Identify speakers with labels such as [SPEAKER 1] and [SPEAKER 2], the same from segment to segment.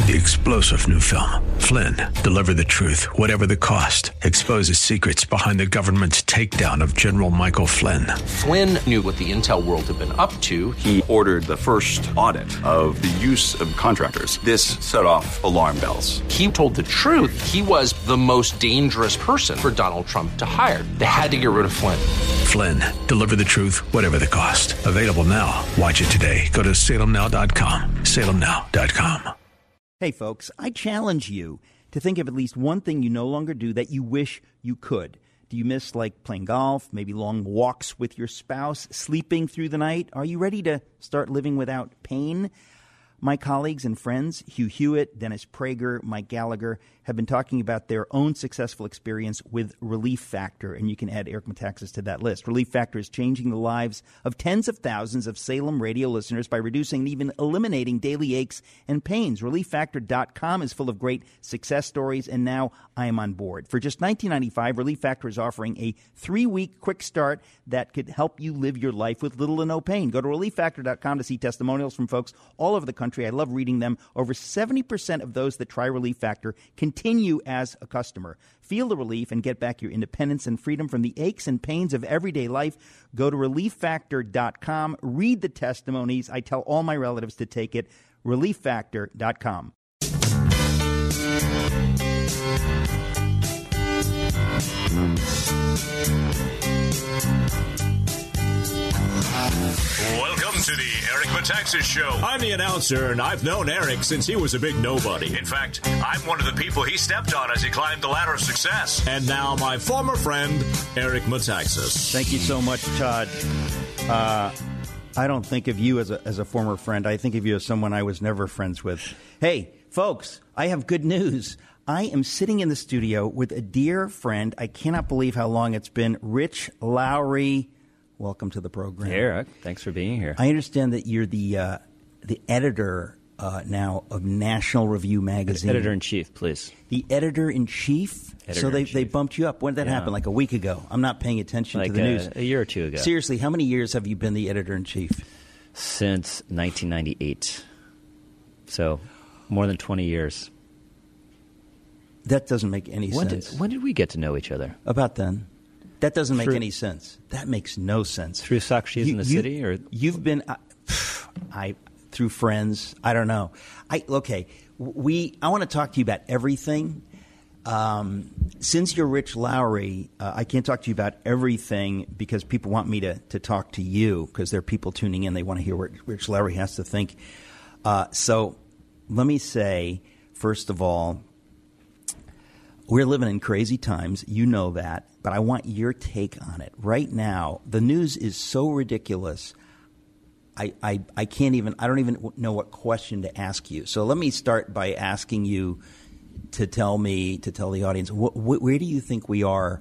[SPEAKER 1] The explosive new film, Flynn, deliver the truth, whatever the cost, exposes secrets behind the government's takedown of General Michael Flynn.
[SPEAKER 2] Flynn knew what the intel world had been up to.
[SPEAKER 3] He ordered the first audit of the use of contractors. This set off alarm bells.
[SPEAKER 2] He told the truth. He was the most dangerous person for Donald Trump to hire. They had to get rid of Flynn.
[SPEAKER 1] Flynn, deliver the truth, whatever the cost. Available now. Watch it today. Go to salemnow.com. salemnow.com.
[SPEAKER 4] Hey, folks, I challenge you to think of at least one thing you no longer do that you wish you could. Do you miss, like, playing golf, maybe long walks with your spouse, sleeping through the night? Are you ready to start living without pain? My colleagues and friends, Hugh Hewitt, Dennis Prager, Mike Gallagher, have been talking about their own successful experience with Relief Factor, and you can add Eric Metaxas to that list. Relief Factor is changing the lives of tens of thousands of Salem radio listeners by reducing and even eliminating daily aches and pains. ReliefFactor.com is full of great success stories, and now I am on board. For just $19.95, Relief Factor is offering a 3-week quick start that could help you live your life with little to no pain. Go to ReliefFactor.com to see testimonials from folks all over the country. I love reading them. Over 70% of those that try Relief Factor continue as a customer. Feel the relief and get back your independence and freedom from the aches and pains of everyday life. Go to ReliefFactor.com. Read the testimonies. I tell all my relatives to take it. ReliefFactor.com.
[SPEAKER 5] Welcome to the Eric Metaxas Show. I'm the announcer, and I've known Eric since he was a big nobody. In fact, I'm one of the people he stepped on as he climbed the ladder of success. And now my former friend, Eric Metaxas.
[SPEAKER 4] Thank you so much, Todd. I don't think of you as a former friend. I think of you as someone I was never friends with. Hey, folks, I have good news. I am sitting in the studio with a dear friend. I cannot believe how long it's been. Rich Lowry. Welcome to the program.
[SPEAKER 6] Hey, Eric. Thanks for being here.
[SPEAKER 4] I understand that you're the editor now of National Review magazine.
[SPEAKER 6] Editor-in-chief, please.
[SPEAKER 4] The editor-in-chief? So they bumped you up. When did that happen? Like a week ago? I'm not paying attention to the news.
[SPEAKER 6] A year or two ago.
[SPEAKER 4] Seriously, how many years have you been the editor-in-chief?
[SPEAKER 6] Since 1998. So more than 20 years.
[SPEAKER 4] That doesn't make any sense.
[SPEAKER 6] When did we get to know each other?
[SPEAKER 4] About then. That doesn't make any sense. That makes no sense.
[SPEAKER 6] Through Socrates in the City? Or
[SPEAKER 4] you've been through friends. I don't know. I want to talk to you about everything. Since you're Rich Lowry, I can't talk to you about everything because people want me to talk to you because there are people tuning in. They want to hear what Rich Lowry has to think. So let me say, first of all, we're living in crazy times. You know that. But I want your take on it. Right now, the news is so ridiculous. I don't even know what question to ask you. So let me start by asking you to tell the audience, where do you think we are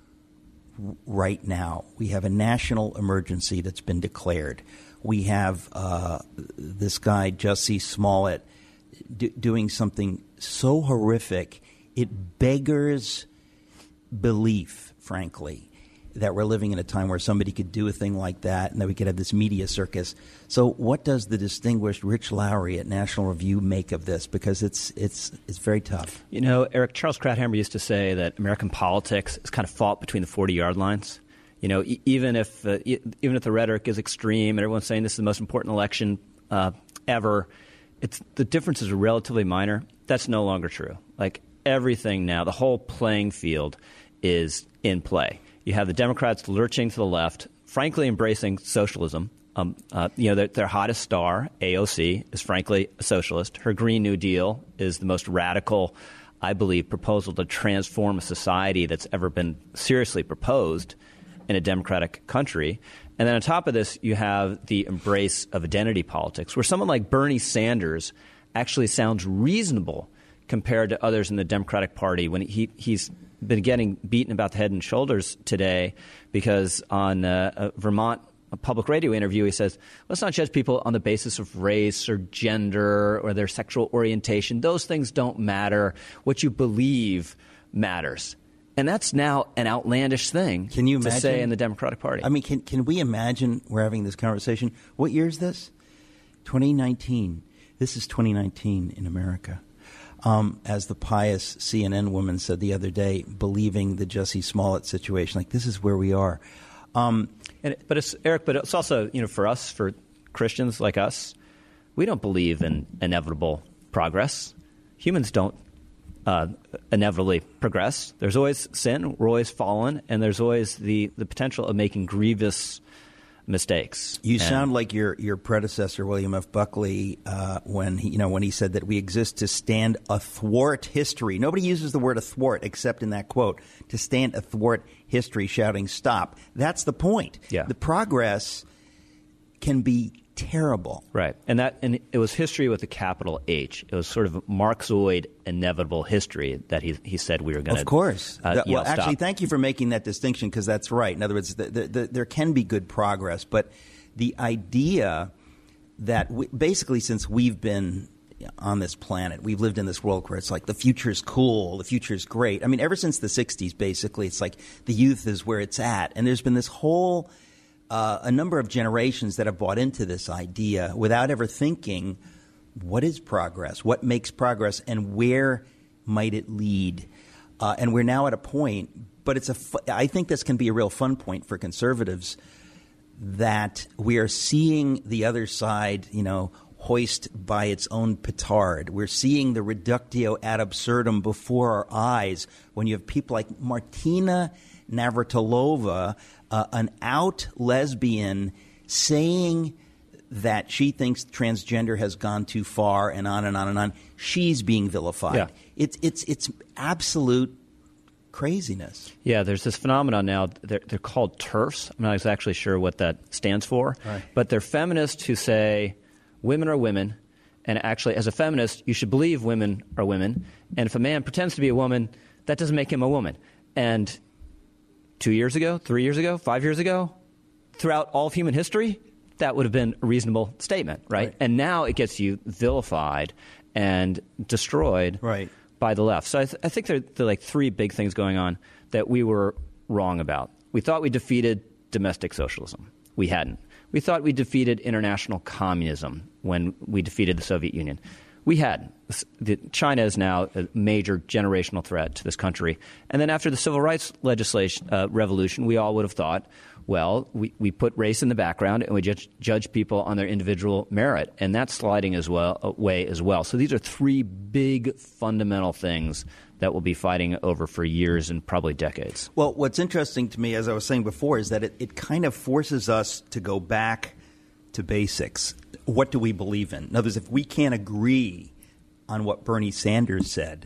[SPEAKER 4] right now? We have a national emergency that's been declared. We have this guy, Jussie Smollett, doing something so horrific, it beggars belief, frankly, that we're living in a time where somebody could do a thing like that and that we could have this media circus. So what does the distinguished Rich Lowry at National Review make of this? Because it's very tough.
[SPEAKER 6] You know, Eric, Charles Krauthammer used to say that American politics is kind of fought between the 40-yard lines. You know, even if the rhetoric is extreme and everyone's saying this is the most important election ever, the differences are relatively minor. That's no longer true. Like, everything now, the whole playing field is in play. You have the Democrats lurching to the left, frankly embracing socialism. Their hottest star, AOC, is frankly a socialist. Her Green New Deal is the most radical, I believe, proposal to transform a society that's ever been seriously proposed in a democratic country. And then on top of this, you have the embrace of identity politics, where someone like Bernie Sanders actually sounds reasonable compared to others in the Democratic Party when he's been getting beaten about the head and shoulders today because on a Vermont public radio interview he says, let's not judge people on the basis of race or gender or their sexual orientation. Those things don't matter. What you believe matters. And that's now an outlandish thing to say in the Democratic Party.
[SPEAKER 4] I mean, can we imagine we're having this conversation? What year is this? 2019. This is 2019 in America. As the pious CNN woman said the other day, believing the Jussie Smollett situation. Like, this is where we are.
[SPEAKER 6] But it's also, for us, for Christians like us, we don't believe in inevitable progress. Humans don't inevitably progress. There's always sin. We're always fallen, and there's always the potential of making grievous mistakes.
[SPEAKER 4] You sound like your predecessor, William F. Buckley, when he said that we exist to stand athwart history. Nobody uses the word athwart except in that quote. To stand athwart history, shouting "stop." That's the point.
[SPEAKER 6] Yeah.
[SPEAKER 4] The progress can be terrible.
[SPEAKER 6] Right. And it was history with a capital H. It was sort of Marxoid inevitable history that he said we were going to.
[SPEAKER 4] Of course.
[SPEAKER 6] Well,
[SPEAKER 4] actually, thank you for making that distinction, because that's right. In other words, there can be good progress, but the idea that basically since we've been on this planet, we've lived in this world where it's like the future's cool, the future's great. I mean, ever since the 60s, basically, it's like the youth is where it's at. And there's been this whole a number of generations that have bought into this idea without ever thinking, what is progress? What makes progress? And where might it lead? And we're now at a point, but I think this can be a real fun point for conservatives, that we are seeing the other side, hoist by its own petard. We're seeing the reductio ad absurdum before our eyes when you have people like Martina Navratilova, an out lesbian, saying that she thinks transgender has gone too far, and on and on and on. She's being vilified.
[SPEAKER 6] Yeah.
[SPEAKER 4] It's absolute craziness.
[SPEAKER 6] Yeah, there's this phenomenon now. They're called TERFs. I'm not actually sure what that stands for,
[SPEAKER 4] right.
[SPEAKER 6] But they're feminists who say women are women, and actually, as a feminist, you should believe women are women. And if a man pretends to be a woman, that doesn't make him a woman. And 2 years ago, 3 years ago, 5 years ago, throughout all of human history, that would have been a reasonable statement, right? And now it gets you vilified and destroyed by the left. So I think there are like three big things going on that we were wrong about. We thought we defeated domestic socialism. We hadn't. We thought we defeated international communism when we defeated the Soviet Union. We hadn't. China is now a major generational threat to this country. And then after the civil rights revolution, we all would have thought, well, we put race in the background and we judge people on their individual merit. And that's sliding away as well. So these are three big fundamental things that we'll be fighting over for years and probably decades.
[SPEAKER 4] Well, what's interesting to me, as I was saying before, is that it kind of forces us to go back to basics. What do we believe in? In other words, if we can't agree on what Bernie Sanders said,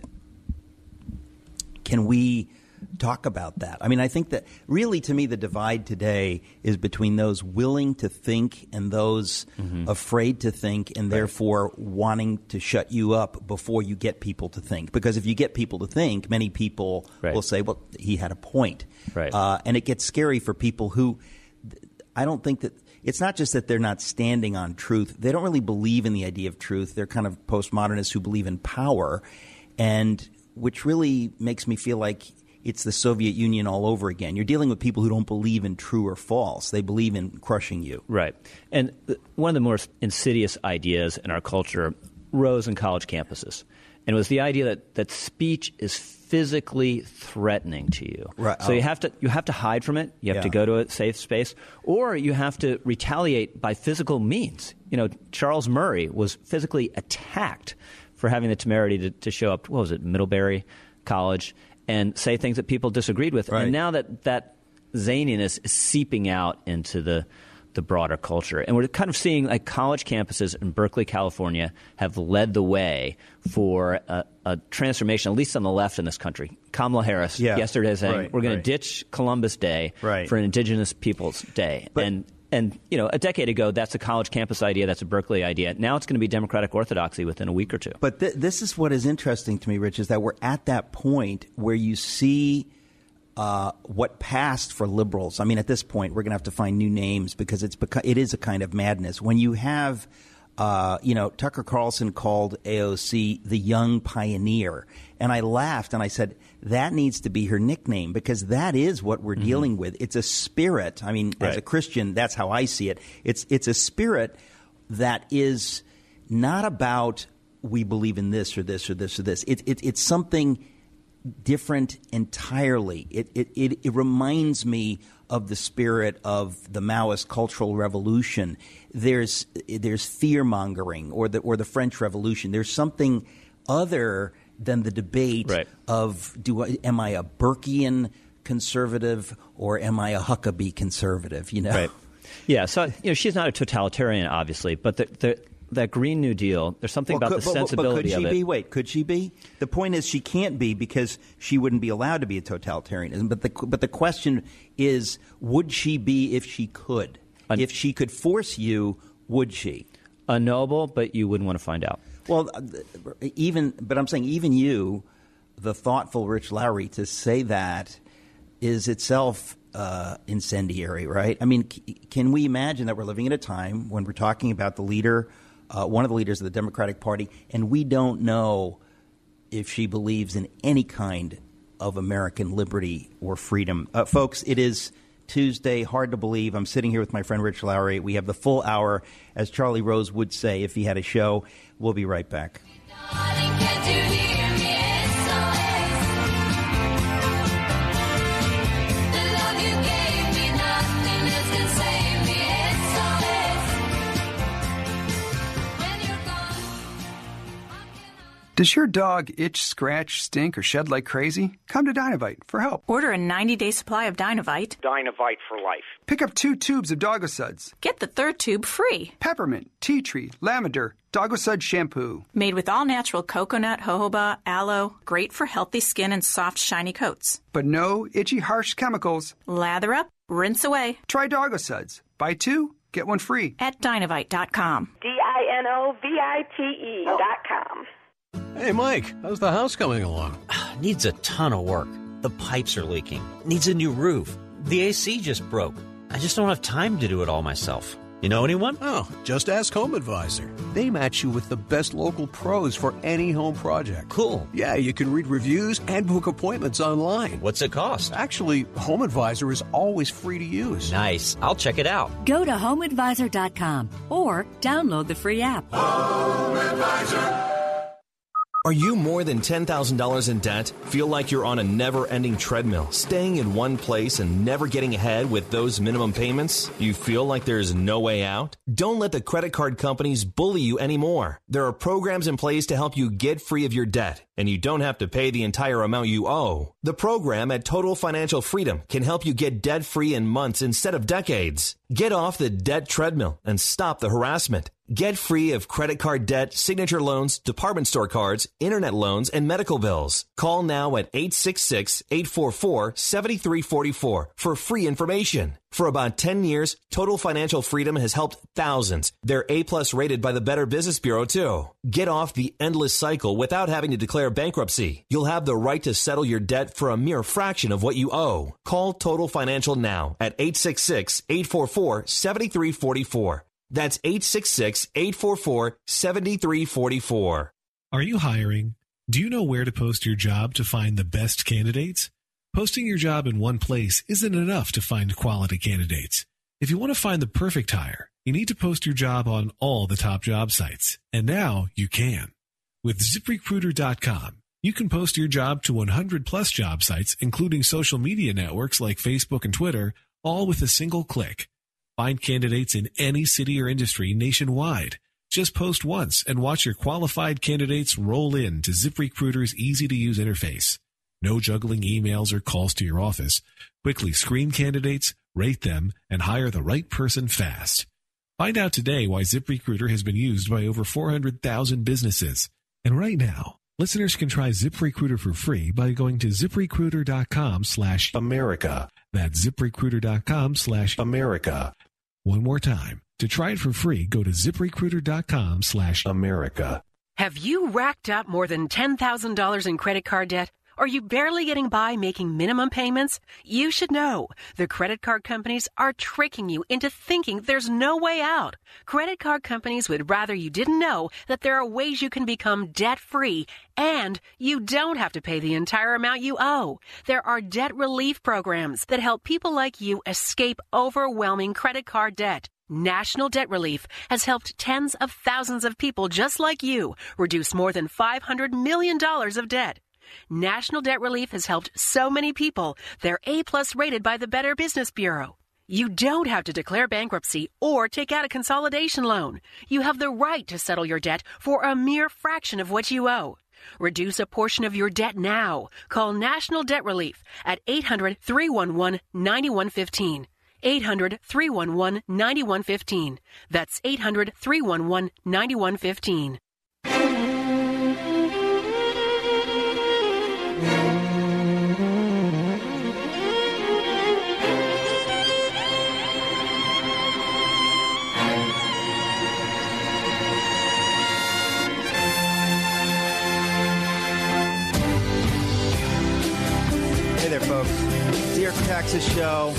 [SPEAKER 4] can we talk about that? I mean, I think that really, to me, the divide today is between those willing to think and those afraid to think, and therefore wanting to shut you up before you get people to think. Because if you get people to think, many people will say, well, he had a point. And it gets scary for people who I don't think that it's not just that they're not standing on truth. They don't really believe in the idea of truth. They're kind of postmodernists who believe in power, and which really makes me feel like it's the Soviet Union all over again. You're dealing with people who don't believe in true or false. They believe in crushing you.
[SPEAKER 6] Right. And one of the more insidious ideas in our culture rose in college campuses. And it was the idea that speech is physically threatening to you.
[SPEAKER 4] Right.
[SPEAKER 6] So you have to hide from it. You have to go to a safe space, or you have to retaliate by physical means. Charles Murray was physically attacked for having the temerity to show up. What was it, Middlebury College, and say things that people disagreed with. And now that zaniness is seeping out into the broader culture. And we're kind of seeing like college campuses in Berkeley, California have led the way for a transformation, at least on the left in this country. Kamala Harris yesterday saying we're going to ditch Columbus Day for an Indigenous Peoples Day. And a decade ago, that's a college campus idea. That's a Berkeley idea. Now it's going to be democratic orthodoxy within a week or two.
[SPEAKER 4] But this is what is interesting to me, Rich, is that we're at that point where you see what passed for liberals. I mean, at this point, we're going to have to find new names because it is a kind of madness. When you have, Tucker Carlson called AOC the young pioneer. And I laughed and I said, that needs to be her nickname because that is what we're dealing with. It's a spirit. I mean, as a Christian, that's how I see it. It's a spirit that is not about we believe in this or this or this or this. It's something different entirely. It reminds me of the spirit of the Maoist Cultural Revolution. There's fear mongering, or the French Revolution. There's something other than the debate of am I a Burkean conservative or am I a Huckabee conservative?
[SPEAKER 6] Right. Yeah. So she's not a totalitarian, obviously, but that Green New Deal, there's something about the sensibility of it.
[SPEAKER 4] Could she be? Wait, could she be? The point is she can't be because she wouldn't be allowed to be a totalitarian. But the question is, would she be if she could? If she could force you, would she?
[SPEAKER 6] A noble, but you wouldn't want to find out.
[SPEAKER 4] Well, but I'm saying even you, the thoughtful Rich Lowry, to say that is itself incendiary, right? I mean, can we imagine that we're living at a time when we're talking about the leader, one of the leaders of the Democratic Party, and we don't know if she believes in any kind of American liberty or freedom? Folks, it is Tuesday. Hard to believe. I'm sitting here with my friend Rich Lowry. We have the full hour, as Charlie Rose would say if he had a show. We'll be right back.
[SPEAKER 7] Does your dog itch, scratch, stink, or shed like crazy? Come to Dinovite for help.
[SPEAKER 8] Order a 90-day supply of Dinovite.
[SPEAKER 9] Dinovite for life.
[SPEAKER 7] Pick up 2 tubes of Doggosuds.
[SPEAKER 8] Get the 3rd tube free.
[SPEAKER 7] Peppermint, tea tree, lavender, Doggosud shampoo.
[SPEAKER 8] Made with all-natural coconut, jojoba, aloe. Great for healthy skin and soft, shiny coats.
[SPEAKER 7] But no itchy, harsh chemicals.
[SPEAKER 8] Lather up, rinse away.
[SPEAKER 7] Try Doggosuds. Buy 2, get 1 free.
[SPEAKER 8] At Dinovite.com.
[SPEAKER 9] DINOVITE.com.
[SPEAKER 10] Hey, Mike, how's the house coming along?
[SPEAKER 11] Needs a ton of work. The pipes are leaking. Needs a new roof. The AC just broke. I just don't have time to do it all myself. You know anyone?
[SPEAKER 10] Oh, just ask Home Advisor. They match you with the best local pros for any home project.
[SPEAKER 11] Cool.
[SPEAKER 10] Yeah, you can read reviews and book appointments online.
[SPEAKER 11] What's it cost?
[SPEAKER 10] Actually, Home Advisor is always free to use.
[SPEAKER 11] Nice. I'll check it out.
[SPEAKER 12] Go to HomeAdvisor.com or download the free app.
[SPEAKER 13] Home Advisor. Are you more than $10,000 in debt? Feel like you're on a never-ending treadmill, staying in one place and never getting ahead with those minimum payments? You feel like there's no way out? Don't let the credit card companies bully you anymore. There are programs in place to help you get free of your debt, and you don't have to pay the entire amount you owe. The program at Total Financial Freedom can help you get debt-free in months instead of decades. Get off the debt treadmill and stop the harassment. Get free of credit card debt, signature loans, department store cards, internet loans, and medical bills. Call now at 866-844-7344 for free information. For about 10 years, Total Financial Freedom has helped thousands. They're A+ rated by the Better Business Bureau, too. Get off the endless cycle without having to declare bankruptcy. You'll have the right to settle your debt for a mere fraction of what you owe. Call Total Financial now at 866-844-7344. That's 866-844-7344.
[SPEAKER 14] Are you hiring? Do you know where to post your job to find the best candidates? Posting your job in one place isn't enough to find quality candidates. If you want to find the perfect hire, you need to post your job on all the top job sites. And now you can. With ZipRecruiter.com, you can post your job to 100-plus job sites, including social media networks like Facebook and Twitter, all with a single click. Find candidates in any city or industry nationwide. Just post once and watch your qualified candidates roll in to ZipRecruiter's easy-to-use interface. No juggling emails or calls to your office. Quickly screen candidates, rate them, and hire the right person fast. Find out today why ZipRecruiter has been used by over 400,000 businesses. And right now, listeners can try ZipRecruiter for free by going to ZipRecruiter.com/America. That's ZipRecruiter.com/America. One more time. To try it for free, go to ZipRecruiter.com/America.
[SPEAKER 15] Have you racked up more than $10,000 in credit card debt? Are you barely getting by making minimum payments? You should know. The credit card companies are tricking you into thinking there's no way out. Credit card companies would rather you didn't know that there are ways you can become debt-free and you don't have to pay the entire amount you owe. There are debt relief programs that help people like you escape overwhelming credit card debt. National Debt Relief has helped tens of thousands of people just like you reduce more than $500 million of debt. National Debt Relief has helped so many people, they're A-plus rated by the Better Business Bureau. You don't have to declare bankruptcy or take out a consolidation loan. You have the right to settle your debt for a mere fraction of what you owe. Reduce a portion of your debt now. Call National Debt Relief at 800-311-9115. 800-311-9115. That's 800-311-9115.
[SPEAKER 4] Hey there, folks. It's the Eric Metaxas Show.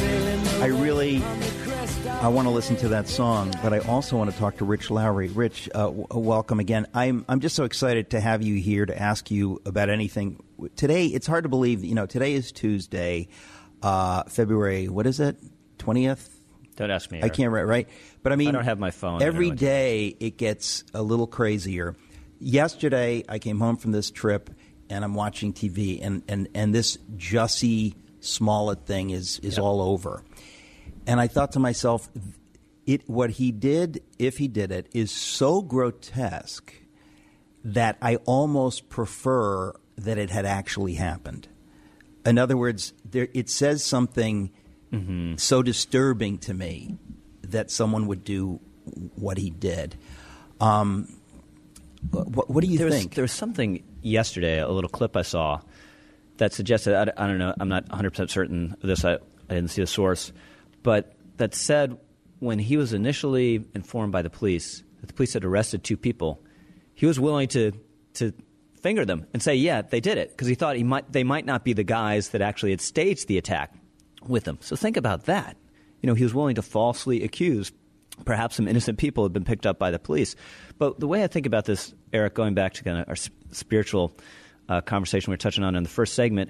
[SPEAKER 4] I want to listen to that song, but I also want to talk to Rich Lowry. Rich, welcome again. I'm just so excited to have you here to ask you about anything. Today, it's hard to believe, today is Tuesday, February, what is it, 20th?
[SPEAKER 6] Don't ask me. Eric.
[SPEAKER 4] I can't write, right? But I mean,
[SPEAKER 6] I don't have my phone.
[SPEAKER 4] Every day it gets a little crazier. Yesterday, I came home from this trip, and I'm watching TV, and this Jussie Smollett thing is all over. And I thought to myself, what he did, if he did it, is so grotesque that I almost prefer that it had actually happened. In other words, it says something so disturbing to me that someone would do what he did. What do you think?
[SPEAKER 6] There was something yesterday, a little clip I saw, that suggested, I don't know, I'm not 100% certain of this, I didn't see the source, but that said when he was initially informed by the police that the police had arrested two people, he was willing to finger them and say, yeah, they did it, because he thought they might not be the guys that actually had staged the attack with them. So think about that. He was willing to falsely accuse perhaps some innocent people had been picked up by the police. But the way I think about this, Eric, going back to kind of our spiritual conversation we were touching on in the first segment,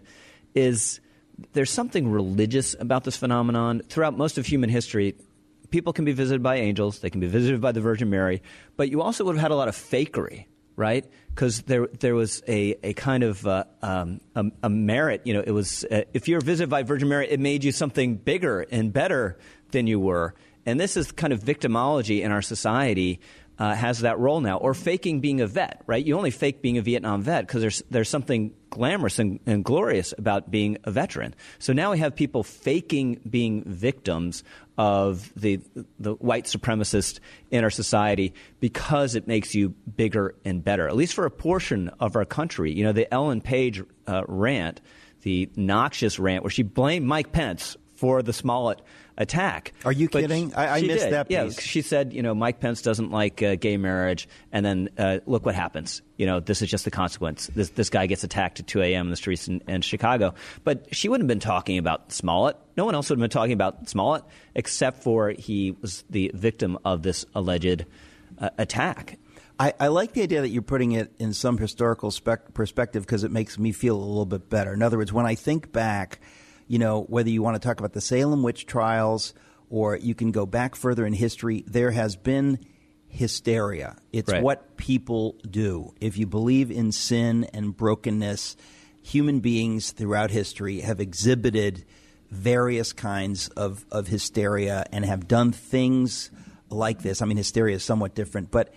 [SPEAKER 6] is there's something religious about this phenomenon. Throughout most of human history, people can be visited by angels. They can be visited by the Virgin Mary. But you also would have had a lot of fakery, right? Because there was a kind of a merit. It was if you were visited by Virgin Mary, it made you something bigger and better than you were. And this is kind of victimology in our society. Has that role now, or faking being a vet, right? You only fake being a Vietnam vet because there's something glamorous and glorious about being a veteran. So now we have people faking being victims of the white supremacist in our society because it makes you bigger and better, at least for a portion of our country. The Ellen Page rant, the noxious rant where she blamed Mike Pence for the Smollett attack.
[SPEAKER 4] Are you kidding? I missed that piece.
[SPEAKER 6] Yeah, she said, Mike Pence doesn't like gay marriage, and then look what happens. This is just the consequence. This guy gets attacked at 2 a.m. in the streets in Chicago. But she wouldn't have been talking about Smollett. No one else would have been talking about Smollett except for he was the victim of this alleged attack.
[SPEAKER 4] I like the idea that you're putting it in some historical perspective because it makes me feel a little bit better. In other words, when I think back, whether you want to talk about the Salem witch trials or you can go back further in history, there has been hysteria. It's right. What people do. If you believe in sin and brokenness, human beings throughout history have exhibited various kinds of hysteria and have done things like this. I mean, hysteria is somewhat different, but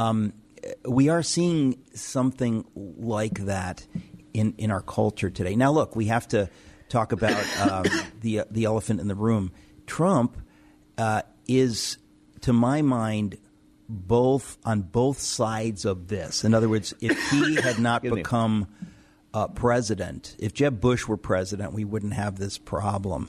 [SPEAKER 4] we are seeing something like that in our culture today. Now, look, we have to talk about the elephant in the room. Trump is, to my mind, on both sides of this. In other words, if he had not become president, if Jeb Bush were president, we wouldn't have this problem.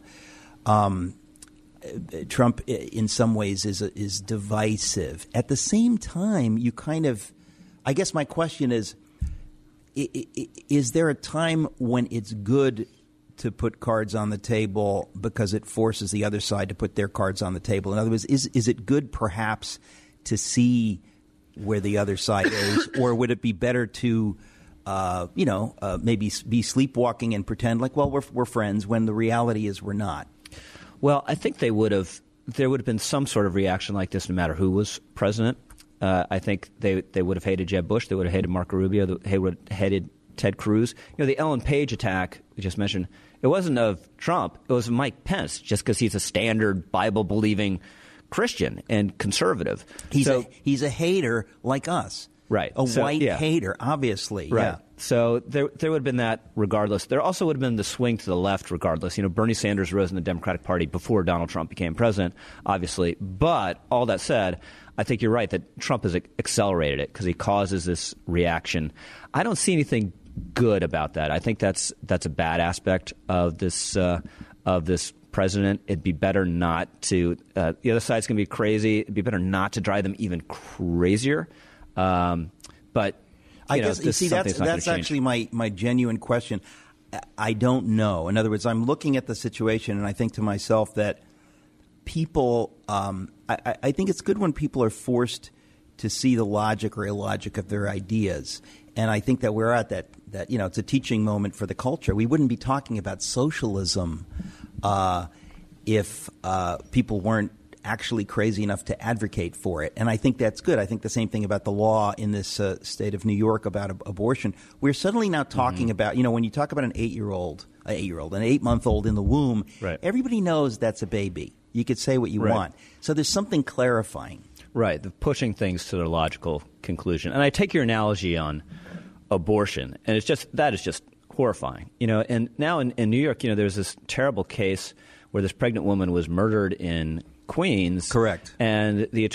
[SPEAKER 4] Trump, in some ways, is divisive. At the same time, you kind of, I guess my question is there a time when it's good to put cards on the table because it forces the other side to put their cards on the table? In other words, is it good perhaps to see where the other side is, or would it be better to, maybe be sleepwalking and pretend like, well, we're friends when the reality is we're not?
[SPEAKER 6] Well, I think they would have there would have been some sort of reaction like this no matter who was president. I think they would have hated Jeb Bush. They would have hated Marco Rubio. They would have hated Ted Cruz. The Ellen Page attack we just mentioned, it wasn't of Trump. It was of Mike Pence, just because he's a standard Bible-believing Christian and conservative.
[SPEAKER 4] He's a hater like us.
[SPEAKER 6] Right.
[SPEAKER 4] A white hater, obviously.
[SPEAKER 6] Right.
[SPEAKER 4] Yeah.
[SPEAKER 6] So there would have been that regardless. There also would have been the swing to the left regardless. Bernie Sanders rose in the Democratic Party before Donald Trump became president, obviously. But all that said, I think you're right that Trump has accelerated it because he causes this reaction. I don't see anything good about that. I think that's a bad aspect of this president. It'd be better not to the other side's going to be crazy. It'd be better not to drive them even crazier. But
[SPEAKER 4] I guess that's actually my genuine question. I don't know. In other words, I'm looking at the situation and I think to myself that people I think it's good when people are forced to see the logic or illogic of their ideas. And I think that we're at that it's a teaching moment for the culture. We wouldn't be talking about socialism if people weren't actually crazy enough to advocate for it. And I think that's good. I think the same thing about the law in this state of New York about abortion. We're suddenly now talking about, when you talk about an 8-year-old, an 8-month-old in the womb,
[SPEAKER 6] right.
[SPEAKER 4] Everybody knows that's a baby. You could say what you want. So there's something clarifying.
[SPEAKER 6] Right, the pushing things to their logical conclusion. And I take your analogy on abortion, and that is just horrifying. And now in New York, there's this terrible case where this pregnant woman was murdered in Queens.
[SPEAKER 4] Correct.
[SPEAKER 6] And the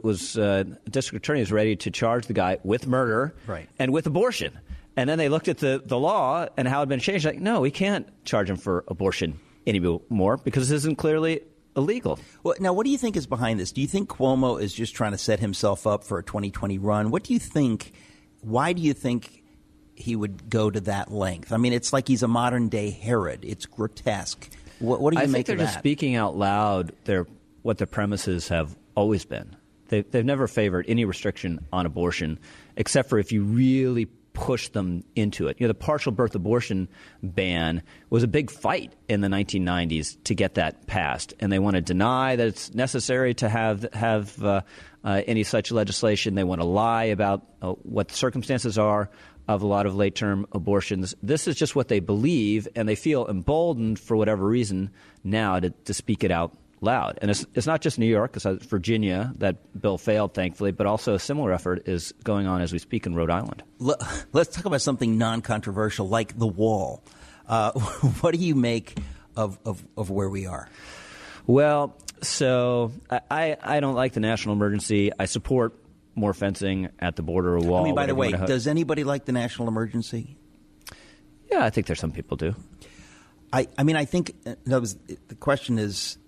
[SPEAKER 6] district attorney was ready to charge the guy with murder and with abortion. And then they looked at the law and how it had been changed. Like, no, we can't charge him for abortion anymore because this isn't clearly illegal.
[SPEAKER 4] Well, now, what do you think is behind this? Do you think Cuomo is just trying to set himself up for a 2020 run? What do you think? Why do you think he would go to that length? I mean, it's like he's a modern-day Herod. It's grotesque. What do you make of that?
[SPEAKER 6] I think they're just speaking out loud what the premises have always been. They've never favored any restriction on abortion, except for if you really push them into it. The partial birth abortion ban was a big fight in the 1990s to get that passed, and they want to deny that it's necessary to have any such legislation. They want to lie about what the circumstances are of a lot of late-term abortions. This is just what they believe, and they feel emboldened for whatever reason now to speak it out loud. And it's not just New York. It's Virginia. That bill failed, thankfully, but also a similar effort is going on as we speak in Rhode Island.
[SPEAKER 4] Let's talk about something non-controversial like the wall. What do you make of where we are?
[SPEAKER 6] Well, so I don't like the national emergency. I support more fencing at the border or wall.
[SPEAKER 4] I mean, by the way, does anybody like the national emergency?
[SPEAKER 6] Yeah, I think there's some people do.
[SPEAKER 4] I think the question is,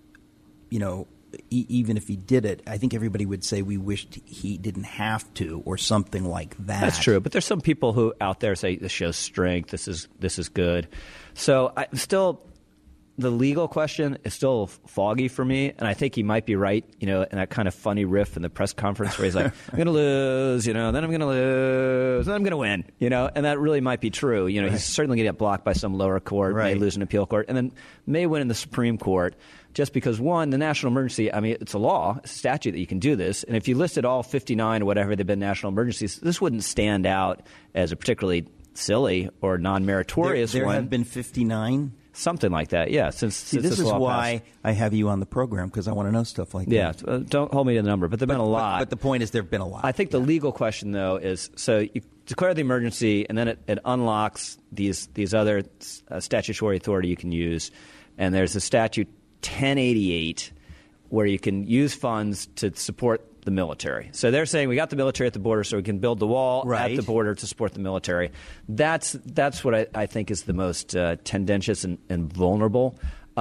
[SPEAKER 4] even if he did it, I think everybody would say we wished he didn't have to or something like that.
[SPEAKER 6] That's true. But there's some people who out there say this shows strength. This is good. So the legal question is still foggy for me, and I think he might be right, in that kind of funny riff in the press conference where he's like, I'm going to lose, then I'm going to lose, then I'm going to win, and that really might be true. He's certainly going to get blocked by some lower court, may lose an appeal court, and then may win in the Supreme Court just because, one, the national emergency, it's a law, it's a statute that you can do this, and if you listed all 59 or whatever they've been national emergencies, this wouldn't stand out as a particularly silly or non-meritorious one.
[SPEAKER 4] There have been 59?
[SPEAKER 6] Something like that, yeah. Since
[SPEAKER 4] this is why
[SPEAKER 6] passed.
[SPEAKER 4] I have you on the program, because I want to know stuff like that.
[SPEAKER 6] Yeah, don't hold me to the number, but there have been a lot.
[SPEAKER 4] But the point is there have been a lot.
[SPEAKER 6] I think the legal question, though, is so you declare the emergency, and then it unlocks these other statutory authority you can use. And there's a statute 1088 where you can use funds to support the military. So they're saying we got the military at the border so we can build the wall at the border to support the military. That's what I think is the most tendentious and vulnerable.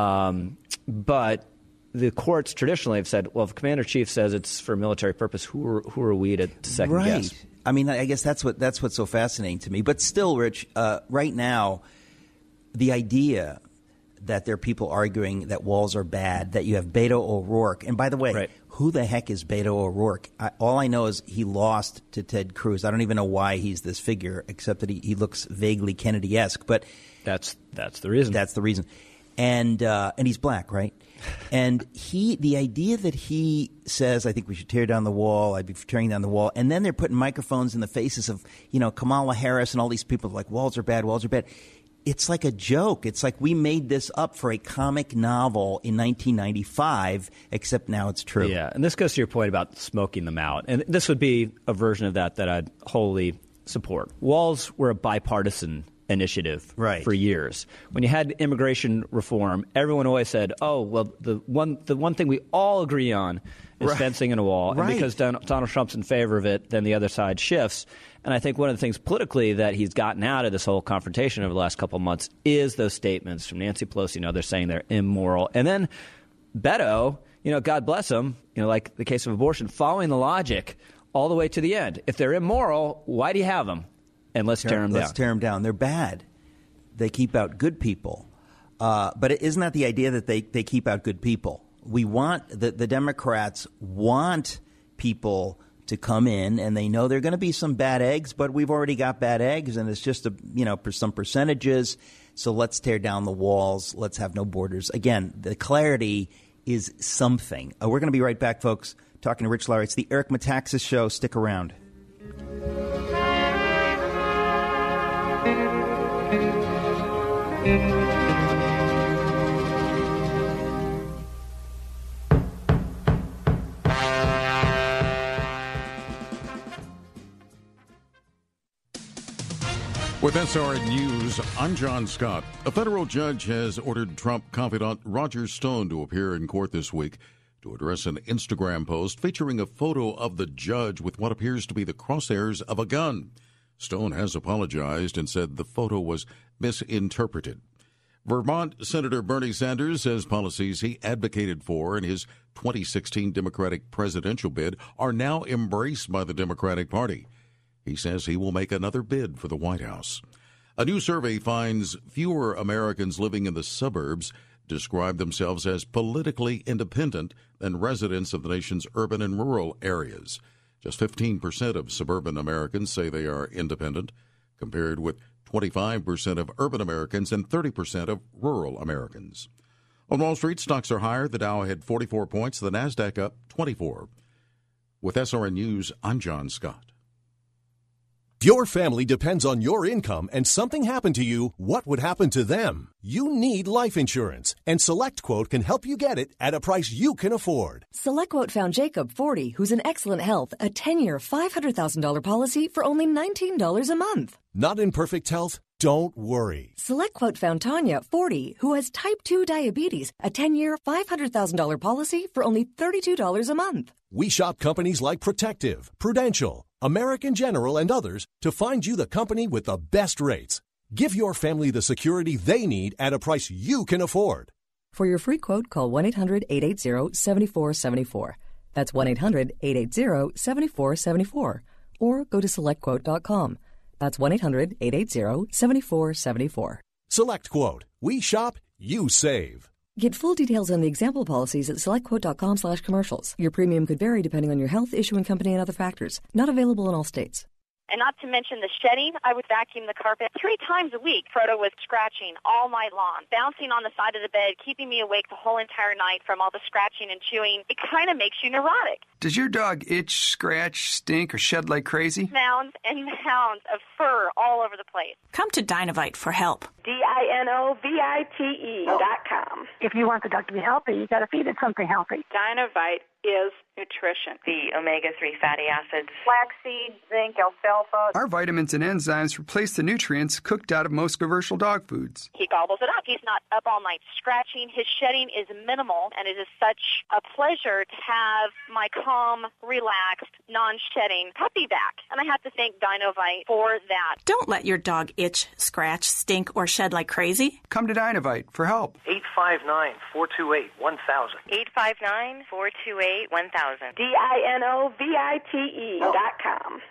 [SPEAKER 6] But the courts traditionally have said, well, if the commander-in-chief says it's for a military purpose, who are we to second guess?
[SPEAKER 4] I guess that's what's so fascinating to me. But still, Rich, right now, the idea that there are people arguing that walls are bad, that you have Beto O'Rourke. And by the way, who the heck is Beto O'Rourke? All I know is he lost to Ted Cruz. I don't even know why he's this figure, except that he looks vaguely Kennedy-esque. But
[SPEAKER 6] that's the reason.
[SPEAKER 4] That's the reason. and he's black, right? And the idea that he says, I think we should tear down the wall, I'd be tearing down the wall, and then they're putting microphones in the faces of, Kamala Harris and all these people like, walls are bad, walls are bad. It's like a joke. It's like we made this up for a comic novel in 1995, except now it's true.
[SPEAKER 6] Yeah, and this goes to your point about smoking them out. And this would be a version of that I'd wholly support. Walls were a bipartisan initiative for years. When you had immigration reform, everyone always said, oh, well, the one thing we all agree on is fencing and a wall. And because Donald Trump's in favor of it, then the other side shifts. And I think one of the things politically that he's gotten out of this whole confrontation over the last couple of months is those statements from Nancy Pelosi and others saying they're immoral. And then Beto, God bless him, like the case of abortion, following the logic all the way to the end. If they're immoral, why do you have them? And let's tear them down.
[SPEAKER 4] Let's tear them down. They're bad. They keep out good people. But isn't that the idea that they keep out good people? We want the Democrats want people to come in, and they know there are going to be some bad eggs, but we've already got bad eggs, and it's just some percentages. So let's tear down the walls. Let's have no borders. Again, the clarity is something. We're going to be right back, folks. Talking to Rich Lowry. It's the Eric Metaxas Show. Stick around.
[SPEAKER 16] With SRN News, I'm John Scott. A federal judge has ordered Trump confidant Roger Stone to appear in court this week to address an Instagram post featuring a photo of the judge with what appears to be the crosshairs of a gun. Stone has apologized and said the photo was misinterpreted. Vermont Senator Bernie Sanders says policies he advocated for in his 2016 Democratic presidential bid are now embraced by the Democratic Party. He says he will make another bid for the White House. A new survey finds fewer Americans living in the suburbs describe themselves as politically independent than residents of the nation's urban and rural areas. Just 15% of suburban Americans say they are independent, compared with 25% of urban Americans and 30% of rural Americans. On Wall Street, stocks are higher. The Dow had 44 points, the Nasdaq up 24. With SRN News, I'm John Scott.
[SPEAKER 17] If your family depends on your income and something happened to you, what would happen to them? You need life insurance, and SelectQuote can help you get it at a price you can afford.
[SPEAKER 18] SelectQuote found Jacob, 40, who's in excellent health, a 10-year, $500,000 policy for only $19 a month.
[SPEAKER 17] Not in perfect health? Don't worry.
[SPEAKER 18] SelectQuote found Tanya, 40, who has type 2 diabetes, a 10-year, $500,000 policy for only $32 a month.
[SPEAKER 17] We shop companies like Protective, Prudential, American General, and others to find you the company with the best rates. Give your family the security they need at a price you can afford.
[SPEAKER 18] For your free quote, call 1-800-880-7474. That's 1-800-880-7474. Or go to SelectQuote.com. That's 1-800-880-7474.
[SPEAKER 17] SelectQuote. We shop, you save.
[SPEAKER 18] Get full details on the example policies at SelectQuote.com/commercials. Your premium could vary depending on your health, issuing company, and other factors. Not available in all states.
[SPEAKER 9] And not to mention the shedding, I would vacuum the carpet 3 times a week. Frodo was scratching all night long, bouncing on the side of the bed, keeping me awake the whole entire night from all the scratching and chewing. It kind of makes you neurotic.
[SPEAKER 7] Does your dog itch, scratch, stink, or shed like crazy?
[SPEAKER 9] Mounds and mounds of fur all over the place.
[SPEAKER 8] Come to Dinovite for help.
[SPEAKER 9] DINOVITE.com.
[SPEAKER 19] If you want the dog to be healthy, you got to feed it something healthy.
[SPEAKER 20] Dinovite is nutrition.
[SPEAKER 21] The omega-3 fatty acids.
[SPEAKER 19] Flaxseed, zinc, alfalfa.
[SPEAKER 7] Our vitamins and enzymes replace the nutrients cooked out of most commercial dog foods.
[SPEAKER 9] He gobbles it up. He's not up all night scratching. His shedding is minimal, and it is such a pleasure to have my calm, relaxed, non-shedding puppy back. And I have to thank Dinovite for that.
[SPEAKER 8] Don't let your dog itch, scratch, stink, or shed like crazy.
[SPEAKER 7] Come to Dinovite for help.
[SPEAKER 20] 859-428-1000.
[SPEAKER 21] 859-428-1000.
[SPEAKER 9] DINOVITE.com.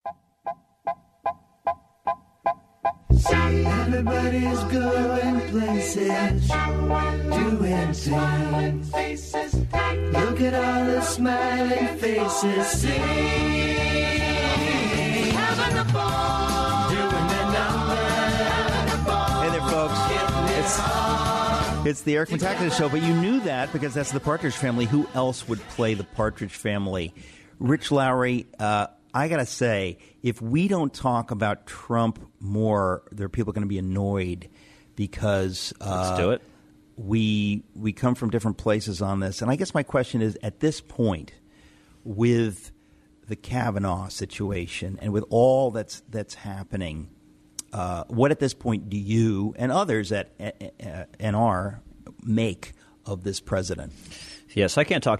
[SPEAKER 22] Everybody's going places, doing things. Look at all the smiling faces, sing, having a ball, doing their number.
[SPEAKER 4] Hey there, folks. It's It's the Eric Metaxas Show, but you knew that because that's the Partridge Family. Who else would play the Partridge Family? Rich Lowry, I got to say, if we don't talk about Trump more, there are people going to be annoyed because
[SPEAKER 6] let's do it.
[SPEAKER 4] We come from different places on this. And I guess my question is, at this point, with the Kavanaugh situation and with all that's happening, what at this point do you and others at NR make of this president?
[SPEAKER 6] Yes, I can't talk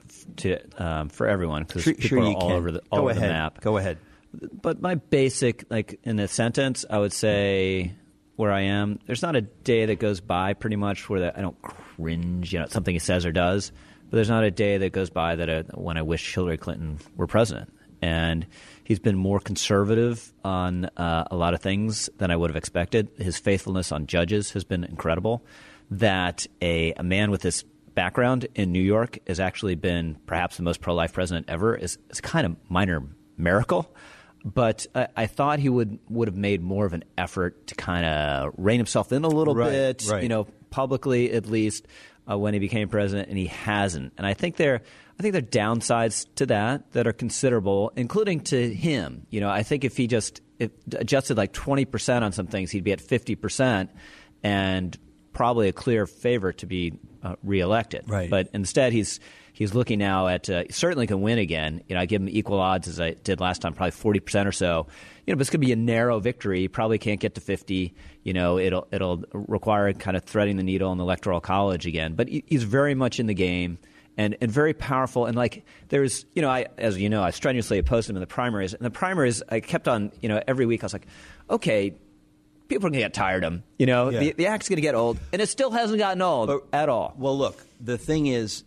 [SPEAKER 6] for everyone because people are all over the map.
[SPEAKER 4] Go ahead.
[SPEAKER 6] But my basic, like in a sentence, I would say where I am, there's not a day that goes by pretty much where I don't cringe, at something he says or does. But there's not a day that goes by when I wish Hillary Clinton were president. And he's been more conservative on a lot of things than I would have expected. His faithfulness on judges has been incredible. That a man with this background in New York has actually been perhaps the most pro-life president ever is kind of minor miracle. But I thought he would have made more of an effort to kind of rein himself in a little bit, publicly at least, when he became president, and he hasn't. And I think there are downsides to that are considerable, including to him. I think if he adjusted like 20% on some things, he'd be at 50% and probably a clear favorite to be reelected. Right. But instead, he's looking now at certainly can win again. I give him equal odds as I did last time, probably 40% or so. But it's going to be a narrow victory. He probably can't get to 50. It'll require kind of threading the needle in the Electoral College again. But he's very much in the game and very powerful. And like there's, I strenuously opposed him in the primaries. In the primaries, I kept on, every week I was like, okay, people are going to get tired of him. The act's going to get old, and it still hasn't gotten old at all.
[SPEAKER 4] Well, look, the thing is,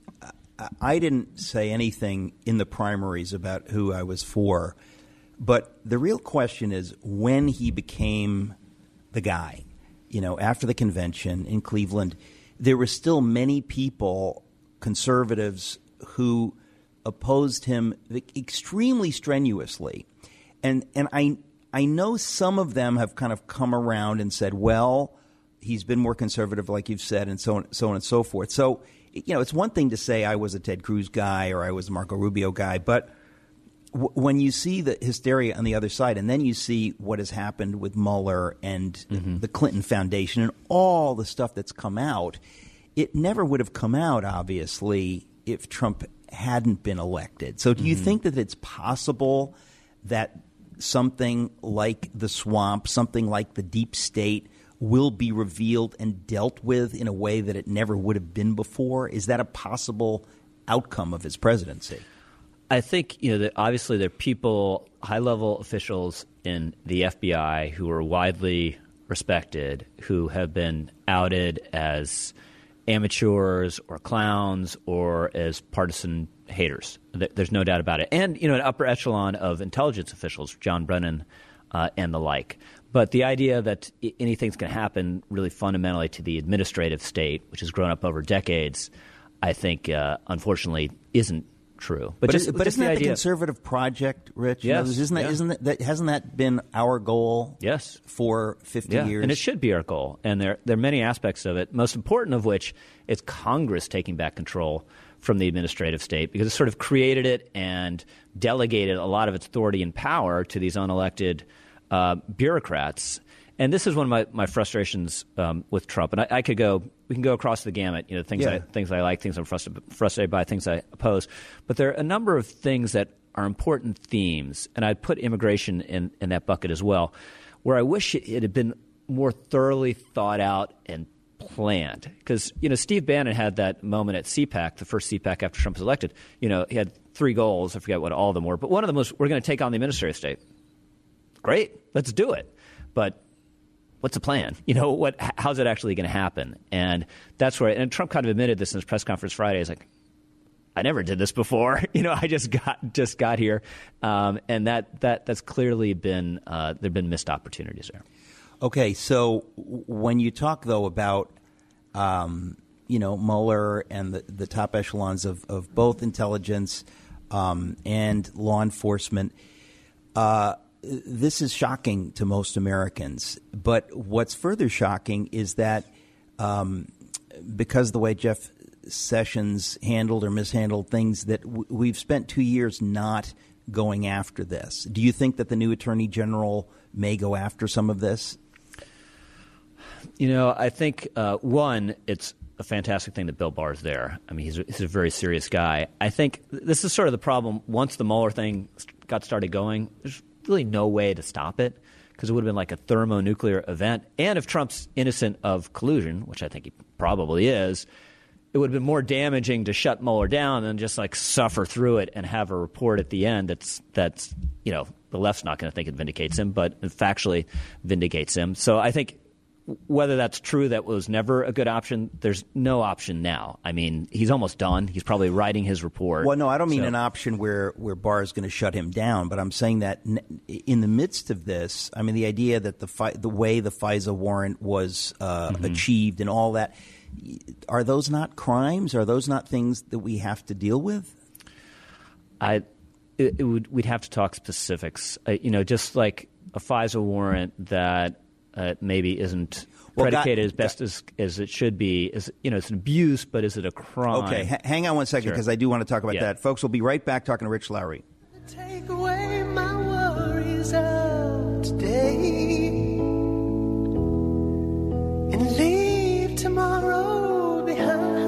[SPEAKER 4] I didn't say anything in the primaries about who I was for, but the real question is when he became the guy. After the convention in Cleveland, there were still many people, conservatives, who opposed him extremely strenuously, and I know some of them have kind of come around and said, well, he's been more conservative, like you've said, and so on and so forth. So, it's one thing to say I was a Ted Cruz guy or I was a Marco Rubio guy, but when you see the hysteria on the other side and then you see what has happened with Mueller and the Clinton Foundation and all the stuff that's come out, it never would have come out, obviously, if Trump hadn't been elected. So do you think that it's possible that something like the swamp, something like the deep state will be revealed and dealt with in a way that it never would have been before? Is that a possible outcome of his presidency?
[SPEAKER 6] I think, that obviously there are people, high-level officials in the FBI who are widely respected, who have been outed as amateurs or clowns or as partisan haters. There's no doubt about it. And, an upper echelon of intelligence officials, John Brennan and the like. But the idea that anything's going to happen really fundamentally to the administrative state, which has grown up over decades, I think, unfortunately, isn't true. But isn't that the
[SPEAKER 4] conservative project, Rich?
[SPEAKER 6] Yes.
[SPEAKER 4] Hasn't that been our goal?
[SPEAKER 6] Yes.
[SPEAKER 4] For 50 years?
[SPEAKER 6] And it should be our goal. And there are many aspects of it, most important of which is Congress taking back control from the administrative state, because it sort of created it and delegated a lot of its authority and power to these unelected bureaucrats. And this is one of my frustrations with Trump. And we can go across the gamut, things I like, things I'm frustrated by, things I oppose. But there are a number of things that are important themes, and I'd put immigration in that bucket as well, where I wish it had been more thoroughly thought out and planned. Because, Steve Bannon had that moment at CPAC, the first CPAC after Trump was elected. He had 3 goals. I forget what all of them were. But one of them was, we're going to take on the administrative state. Great. Let's do it. But what's the plan? How's it actually going to happen? And that's where, and Trump kind of admitted this in his press conference Friday. He's like, I never did this before. I just got here. And that's clearly been, there've been missed opportunities there.
[SPEAKER 4] Okay. So when you talk though about, Mueller and the top echelons of both intelligence, and law enforcement, this is shocking to most Americans. But what's further shocking is that because of the way Jeff Sessions handled or mishandled things, that we've spent 2 years not going after this. Do you think that the new Attorney General may go after some of this?
[SPEAKER 6] I think, one, it's a fantastic thing that Bill Barr's there. I mean, he's a very serious guy. I think this is sort of the problem. Once the Mueller thing got started going, there's really no way to stop it, because it would have been like a thermonuclear event. And if Trump's innocent of collusion, which I think he probably is, it would have been more damaging to shut Mueller down than just like suffer through it and have a report at the end that's the left's not going to think it vindicates him, but it factually vindicates him. So I think whether that's true, that was never a good option. There's no option now. I mean, he's almost done. He's probably writing his report.
[SPEAKER 4] Well, no, I don't mean an option where Barr is going to shut him down, but I'm saying that in the midst of this, I mean, the idea that the way the FISA warrant was achieved and all that, are those not crimes? Are those not things that we have to deal with?
[SPEAKER 6] We'd have to talk specifics. Just like a FISA warrant that maybe isn't predicated as best as it should be. It's an abuse, but is it a crime?
[SPEAKER 4] Okay, hang on one second, because I do want to talk about that. Folks, we'll be right back talking to Rich Lowry.
[SPEAKER 22] Take away my worries of today and leave tomorrow behind.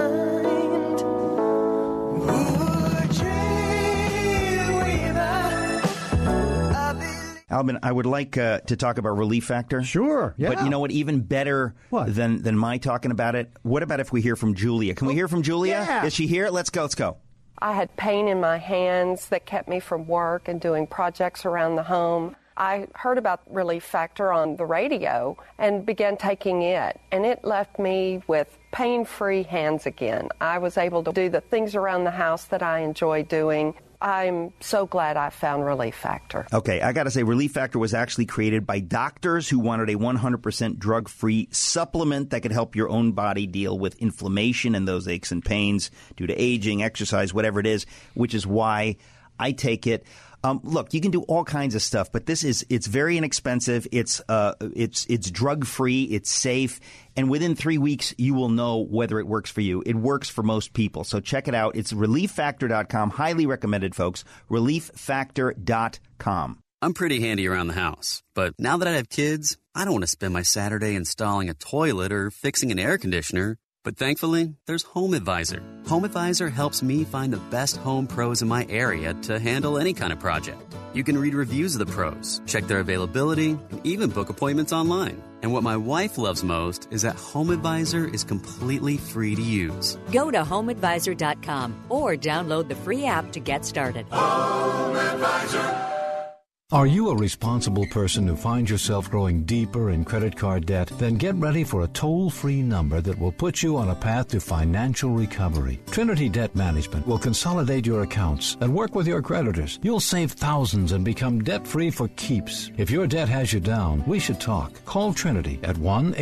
[SPEAKER 4] Albin, I would like to talk about Relief Factor.
[SPEAKER 2] Sure, yeah.
[SPEAKER 4] But you know what? Even better than my talking about it, what about if we hear from Julia? Can we hear from Julia?
[SPEAKER 2] Yeah.
[SPEAKER 4] Is she here? Let's go.
[SPEAKER 3] I had pain in my hands that kept me from work and doing projects around the home. I heard about Relief Factor on the radio and began taking it, and it left me with pain-free hands again. I was able to do the things around the house that I enjoy doing. I'm so glad I found Relief Factor.
[SPEAKER 4] Okay, I got to say, Relief Factor was actually created by doctors who wanted a 100% drug-free supplement that could help your own body deal with inflammation and those aches and pains due to aging, exercise, whatever it is, which is why I take it. Look, you can do all kinds of stuff, but it's very inexpensive. It's drug-free. It's safe. And within 3 weeks, you will know whether it works for you. It works for most people. So check it out. It's ReliefFactor.com. Highly recommended, folks. ReliefFactor.com.
[SPEAKER 23] I'm pretty handy around the house, but now that I have kids, I don't want to spend my Saturday installing a toilet or fixing an air conditioner. But thankfully, there's HomeAdvisor. HomeAdvisor helps me find the best home pros in my area to handle any kind of project. You can read reviews of the pros, check their availability, and even book appointments online. And what my wife loves most is that HomeAdvisor is completely free to use.
[SPEAKER 12] Go to HomeAdvisor.com or download the free app to get started.
[SPEAKER 22] HomeAdvisor.
[SPEAKER 24] Are you a responsible person who finds yourself growing deeper in credit card debt? Then get ready for a toll-free number that will put you on a path to financial recovery. Trinity Debt Management will consolidate your accounts and work with your creditors. You'll save thousands and become debt-free for keeps. If your debt has you down, we should talk. Call Trinity at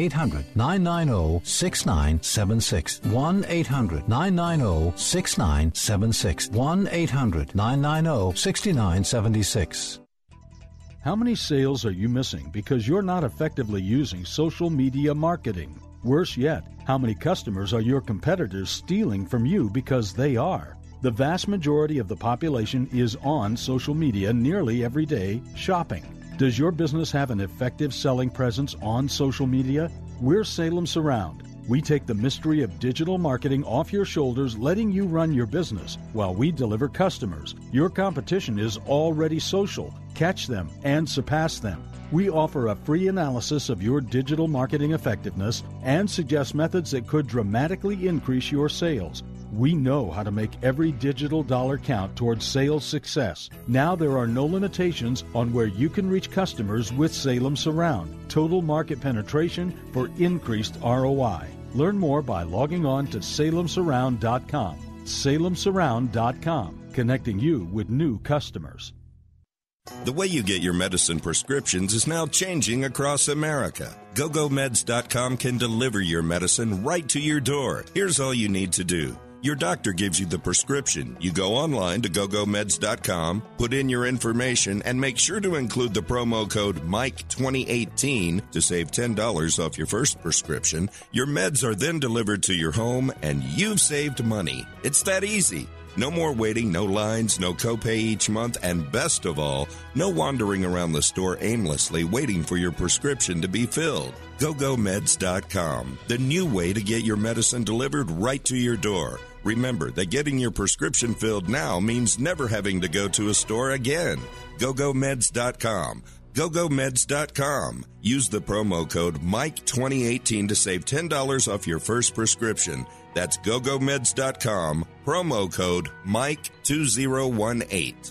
[SPEAKER 24] 1-800-990-6976. 1-800-990-6976. 1-800-990-6976.
[SPEAKER 2] How many sales are you missing because you're not effectively using social media marketing? Worse yet, how many customers are your competitors stealing from you because they are? The vast majority of the population is on social media nearly every day shopping. Does your business have an effective selling presence on social media? We're Salem Surround. We take the mystery of digital marketing off your shoulders, letting you run your business while we deliver customers. Your competition is already social. Catch them and surpass them. We offer a free analysis of your digital marketing effectiveness and suggest methods that could dramatically increase your sales. We know how to make every digital dollar count towards sales success. Now there are no limitations on where you can reach customers with Salem Surround. Total market penetration for increased ROI. Learn more by logging on to SalemSurround.com. SalemSurround.com, connecting you with new customers.
[SPEAKER 25] The way you get your medicine prescriptions is now changing across America. GoGoMeds.com can deliver your medicine right to your door. Here's all you need to do. Your doctor gives you the prescription. You go online to gogomeds.com, put in your information, and make sure to include the promo code MIKE2018 to save $10 off your first prescription. Your meds are then delivered to your home, and you've saved money. It's that easy. No more waiting, no lines, no copay each month, and best of all, no wandering around the store aimlessly waiting for your prescription to be filled. GoGoMeds.com, the new way to get your medicine delivered right to your door. Remember that getting your prescription filled now means never having to go to a store again. GoGoMeds.com. GoGoMeds.com. Use the promo code MIKE2018 to save $10 off your first prescription. That's GoGoMeds.com, promo code MIKE2018.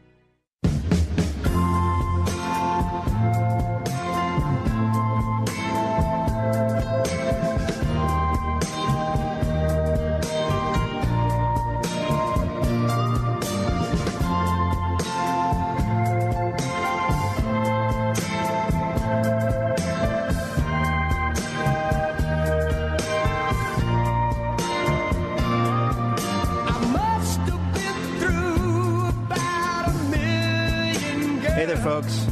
[SPEAKER 4] Hey there, folks.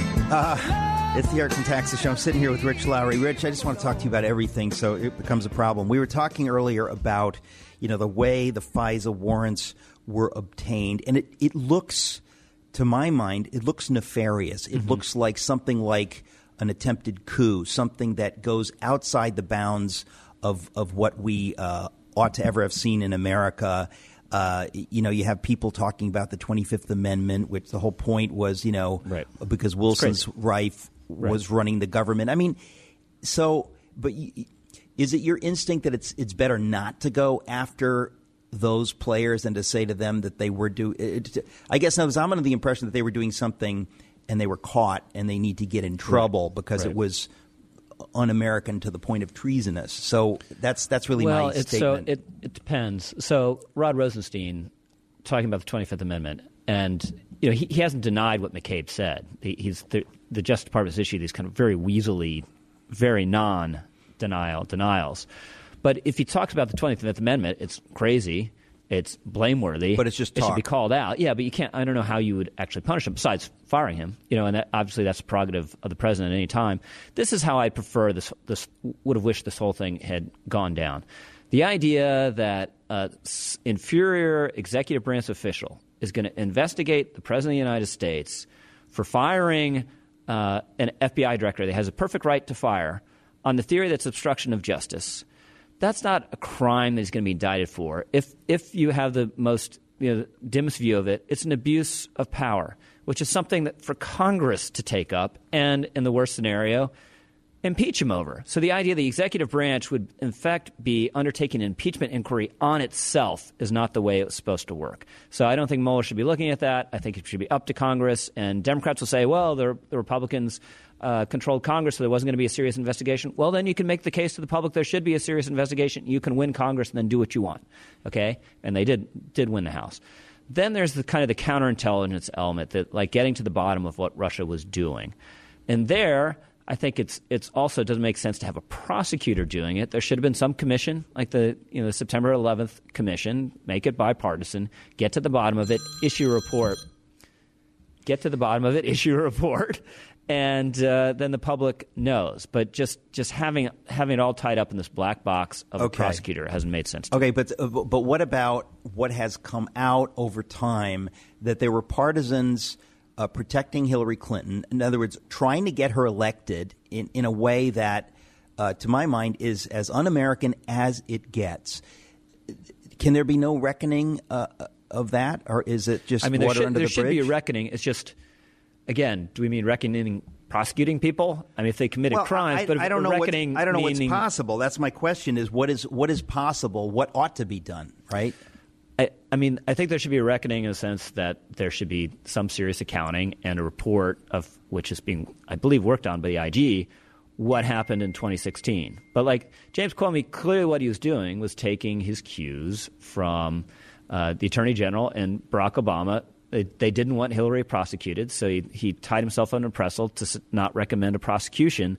[SPEAKER 4] It's the Eric Metaxas Show. I'm sitting here with Rich Lowry. Rich, I just want to talk to you about everything, so it becomes a problem. We were talking earlier about, the way the FISA warrants were obtained, and it looks, to my mind, it looks nefarious. It looks like something like an attempted coup, something that goes outside the bounds of what we ought to ever have seen in America. You have people talking about the 25th Amendment, which the whole point was, because Wilson's wife was running the government. I mean, but is it your instinct that it's better not to go after those players and to say to them that they were I guess I'm under the impression that they were doing something and they were caught and they need to get in trouble because it was un-American to the point of treasonous. So that's really my statement.
[SPEAKER 6] So it depends. So Rod Rosenstein talking about the 25th Amendment, and he hasn't denied what McCabe said. The Justice Department's issued these kind of very weaselly, very denials. But if he talks about the 25th Amendment, it's crazy. It's blameworthy.
[SPEAKER 4] But it's just talk.
[SPEAKER 6] It should be called out. Yeah, but you can't. I don't know how you would actually punish him besides firing him. And obviously that's a prerogative of the president at any time. This is how I prefer this. Would have wished this whole thing had gone down. The idea that an inferior executive branch official is going to investigate the president of the United States for firing an FBI director that has a perfect right to fire on the theory that's obstruction of justice. That's not a crime that he's going to be indicted for. If you have the most dimmest view of it, it's an abuse of power, which is something that for Congress to take up and, in the worst scenario, impeach him over. So the idea the executive branch would, in fact, be undertaking an impeachment inquiry on itself is not the way it was supposed to work. So I don't think Mueller should be looking at that. I think it should be up to Congress. And Democrats will say, well, the Republicans controlled Congress, so there wasn't going to be a serious investigation. Well, then you can make the case to the public there should be a serious investigation. You can win Congress and then do what you want. Okay? And they did win the House. Then there's the kind of the counterintelligence element, that like getting to the bottom of what Russia was doing. And there, I think it's also doesn't make sense to have a prosecutor doing it. There should have been some commission, like the September 11th commission, make it bipartisan, get to the bottom of it, issue a report. Get to the bottom of it, issue a report, and then the public knows. But just having it all tied up in this black box of a prosecutor hasn't made sense to me.
[SPEAKER 4] But what about what has come out over time, that there were partisans protecting Hillary Clinton, in other words, trying to get her elected in a way that, to my mind, is as un-American as it gets. Can there be no reckoning of that, or is it just water under the bridge?
[SPEAKER 6] There should be a reckoning. It's just, again, do we mean reckoning prosecuting people? I mean, if they committed crimes, but
[SPEAKER 4] I don't know
[SPEAKER 6] reckoning
[SPEAKER 4] I don't know
[SPEAKER 6] meaning,
[SPEAKER 4] what's possible. That's my question: is what is possible? What ought to be done? Right?
[SPEAKER 6] I mean, I think there should be a reckoning in the sense that there should be some serious accounting and a report of which is being, I believe, worked on by the IG, what happened in 2016. But like James Comey, clearly what he was doing was taking his cues from the Attorney General and Barack Obama. They didn't want Hillary prosecuted, so he tied himself under pressure to not recommend a prosecution.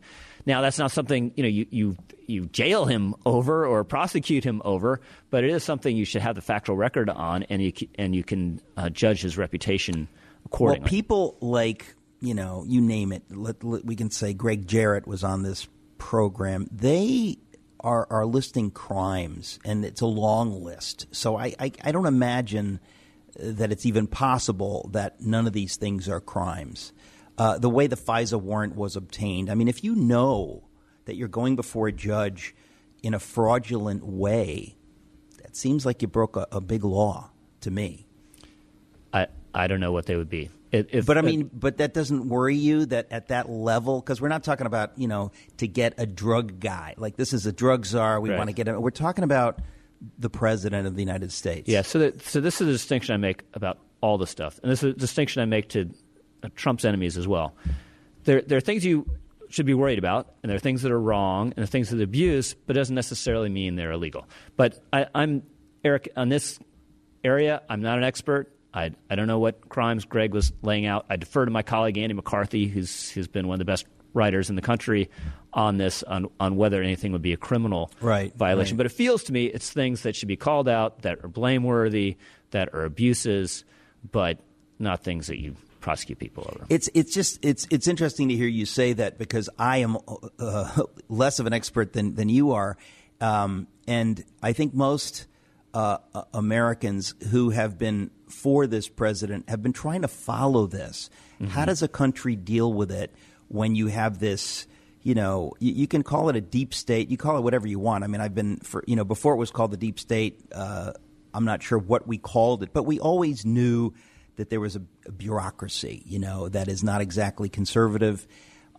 [SPEAKER 6] Now, that's not something you jail him over or prosecute him over, but it is something you should have the factual record on, and you can judge his reputation accordingly.
[SPEAKER 4] Well, people like, you name it. We can say Greg Jarrett was on this program. They are listing crimes, and it's a long list. So I don't imagine that it's even possible that none of these things are crimes. The way the FISA warrant was obtained, I mean, if you know that you're going before a judge in a fraudulent way, that seems like you broke a big law to me.
[SPEAKER 6] I don't know what they would be.
[SPEAKER 4] But that doesn't worry you that at that level, because we're not talking about, to get a drug guy. Like, this is a drug czar. We want to get him. We're talking about the president of the United States.
[SPEAKER 6] Yeah, so this is a distinction I make about all the stuff. And this is a distinction I make to Trump's enemies as well. There are things you should be worried about, and there are things that are wrong, and there are things that are abuse, but it doesn't necessarily mean they're illegal. But I'm, Eric, on this area, I'm not an expert. I don't know what crimes Greg was laying out. I defer to my colleague Andy McCarthy, who's been one of the best writers in the country on this, on whether anything would be a criminal violation. Right. But it feels to me it's things that should be called out, that are blameworthy, that are abuses, but not things that you prosecute people over.
[SPEAKER 4] It's interesting to hear you say that, because I am less of an expert than you are, and I think most Americans who have been for this president have been trying to follow this. Mm-hmm. How does a country deal with it when you have this? You can call it a deep state. You call it whatever you want. I mean, I've been before it was called the deep state. I'm not sure what we called it, but we always knew that there was a bureaucracy, that is not exactly conservative.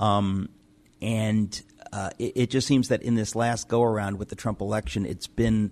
[SPEAKER 4] And it just seems that in this last go around with the Trump election, it's been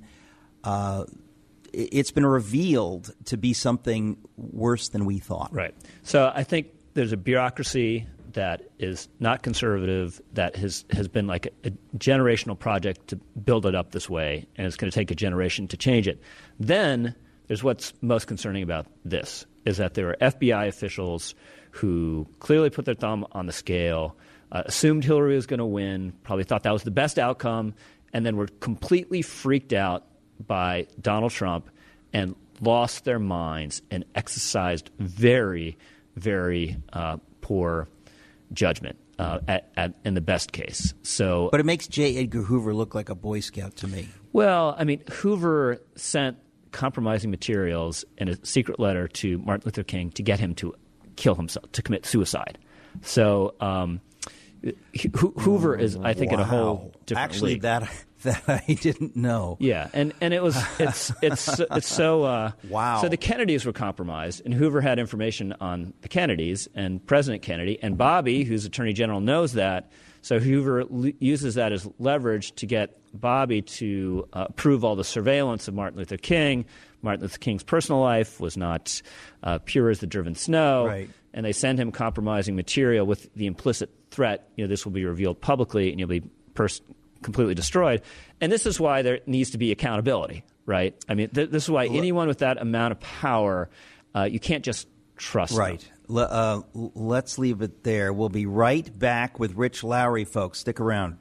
[SPEAKER 4] revealed to be something worse than we thought.
[SPEAKER 6] Right. So I think there's a bureaucracy that is not conservative, that has been like a generational project to build it up this way, and it's going to take a generation to change it. Then there's what's most concerning about this, is that there are FBI officials who clearly put their thumb on the scale, assumed Hillary was going to win, probably thought that was the best outcome, and then were completely freaked out by Donald Trump and lost their minds and exercised very, very poor judgment in the best case.
[SPEAKER 4] But it makes J. Edgar Hoover look like a Boy Scout to me.
[SPEAKER 6] Well, I mean, Hoover sent compromising materials in a secret letter to Martin Luther King to get him to kill himself, to commit suicide. So Hoover is, I think, in a whole different league.
[SPEAKER 4] That I didn't know.
[SPEAKER 6] Yeah, and it's so
[SPEAKER 4] wow.
[SPEAKER 6] So the Kennedys were compromised, and Hoover had information on the Kennedys and President Kennedy, and Bobby, who's Attorney General, knows that. So Hoover uses that as leverage to get Bobby to approve all the surveillance of Martin Luther King. Martin Luther King's personal life was not pure as the driven snow.
[SPEAKER 4] Right.
[SPEAKER 6] And they send him compromising material with the implicit threat, this will be revealed publicly and you'll be completely destroyed. And this is why there needs to be accountability, right? I mean, this is why anyone with that amount of power, you can't just trust them.
[SPEAKER 4] Let's leave it there. We'll be right back with Rich Lowry, folks. Stick around.